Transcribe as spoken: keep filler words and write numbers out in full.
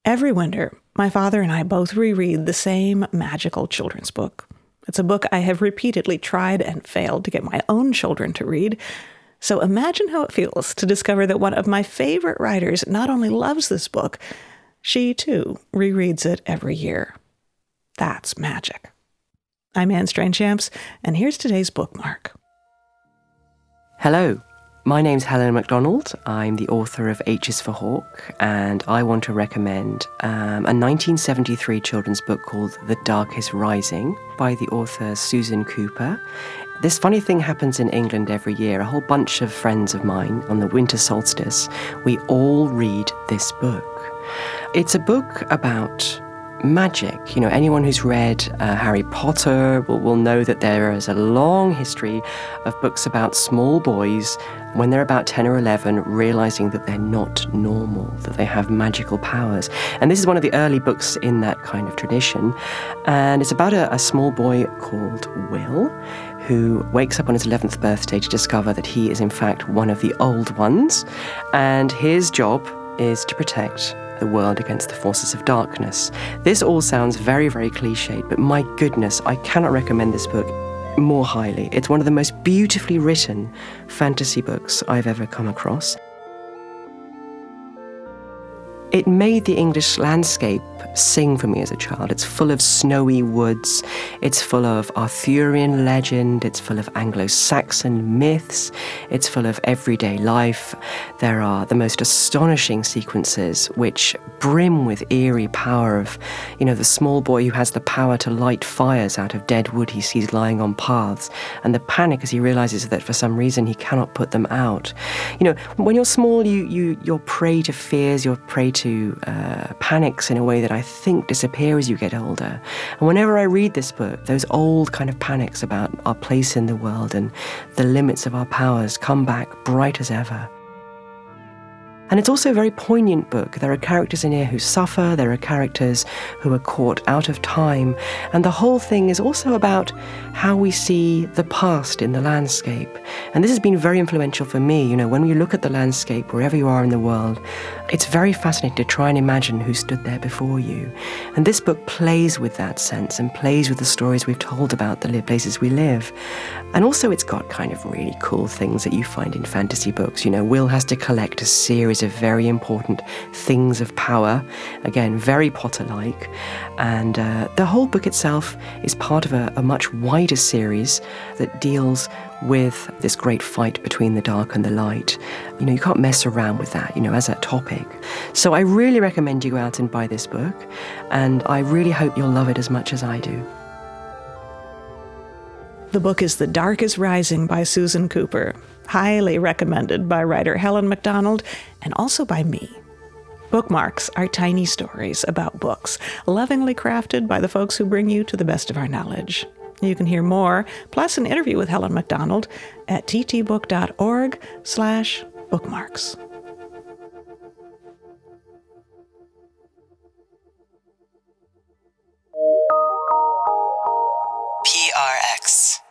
Every winter, my father and I both reread the same magical children's book. It's a book I have repeatedly tried and failed to get my own children to read. So imagine how it feels to discover that one of my favorite writers not only loves this book, she too rereads it every year. That's magic. I'm Anne Strainchamps, and here's today's bookmark. Hello. My name's Helen MacDonald. I'm the author of H is for Hawk, and I want to recommend um, a nineteen seventy-three children's book called The Dark is Rising by the author Susan Cooper. This funny thing happens in England every year. A whole bunch of friends of mine on the winter solstice, we all read this book. It's a book about magic. You know, anyone who's read uh, Harry Potter will, will know that there is a long history of books about small boys when they're about ten or eleven realizing that they're not normal, that they have magical powers. And this is one of the early books in that kind of tradition. And it's about a, a small boy called Will, who wakes up on his eleventh birthday to discover that he is in fact one of the old ones. And his job is to protect the world against the forces of darkness. This all sounds very, very cliched, but my goodness, I cannot recommend this book more highly. It's one of the most beautifully written fantasy books I've ever come across. It made the English landscape sing for me as a child. It's full of snowy woods, it's full of Arthurian legend, it's full of Anglo-Saxon myths, it's full of everyday life. There are the most astonishing sequences which brim with eerie power of, you know, the small boy who has the power to light fires out of dead wood he sees lying on paths, and the panic as he realizes that for some reason he cannot put them out. You know, when you're small, you, you, you're prey to fears, you're prey to uh, panics in a way that I think disappear as you get older. And whenever I read this book, those old kind of panics about our place in the world and the limits of our powers come back bright as ever. And it's also a very poignant book. There are characters in here who suffer, there are characters who are caught out of time, and the whole thing is also about how we see the past in the landscape. And this has been very influential for me. You know, when you look at the landscape, wherever you are in the world, it's very fascinating to try and imagine who stood there before you. And this book plays with that sense and plays with the stories we've told about the places we live. And also it's got kind of really cool things that you find in fantasy books. You know, Will has to collect a series of very important things of power, again, very Potter-like. And uh, the whole book itself is part of a, a much wider series that deals with this great fight between the dark and the light. You know, you can't mess around with that, you know, as a topic. So I really recommend you go out and buy this book, and I really hope you'll love it as much as I do. The book is The Dark is Rising by Susan Cooper, highly recommended by writer Helen MacDonald and also by me. Bookmarks are tiny stories about books, lovingly crafted by the folks who bring you to the best of our knowledge. You can hear more, plus an interview with Helen MacDonald at ttbook.org slash bookmarks. P R X.